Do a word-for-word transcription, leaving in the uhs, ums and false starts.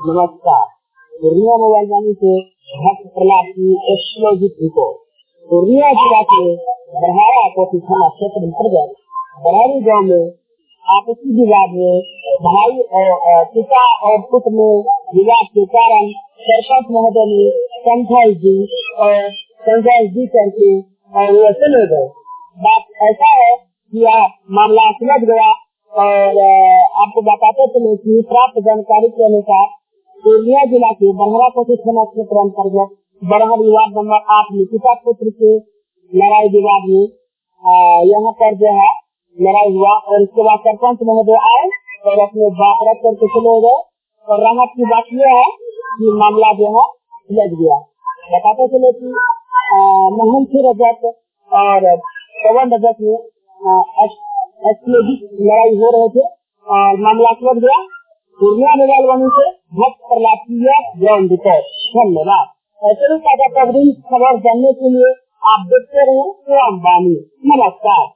नमस्कार। पूर्णिया मोबाइल वाणी से भक्त प्रहलाद की एक्सक्लूसिव रिपोर्ट। पूर्णिया जिला के बरहारा कोठी थाना क्षेत्र अंतर्गत बरहारी गाँव में आपसी विवाद में भाई और पिता और पुत्र में विवाद के कारण सरपंच महोदय ने समझाइश दी और समझाइश दी करके और वो चले गए। बात ऐसा है कि मामला सुलझ गया और आपको बताते चले कि प्राप्त जानकारी के अनुसार पूर्णिया जिला के बरहारा कोठी थाना क्षेत्र अंतर्गत बरहारी वार्ड नंबर आठ में पिता पुत्र के लड़ाई विवाद में यहाँ पर जो है लड़ाई हुआ और इसके बाद सरपंच महोदय आए और अपने बात रख करके चले गए। और राहत की बात यह है कि मामला जो है सुलझ गया। बताते चले कि मोहन रजक और पवन रजक में लड़ाई हो रहे थे और मामला सुलझ गया। पूर्णिया मोबाइल वाणी से भक्त प्रहलाद की ग्राउंड रिपोर्ट। धन्यवाद। ऐसे ही ताजा खबर जानने के लिए आप देखते रहे ग्राम वाणी। नमस्कार।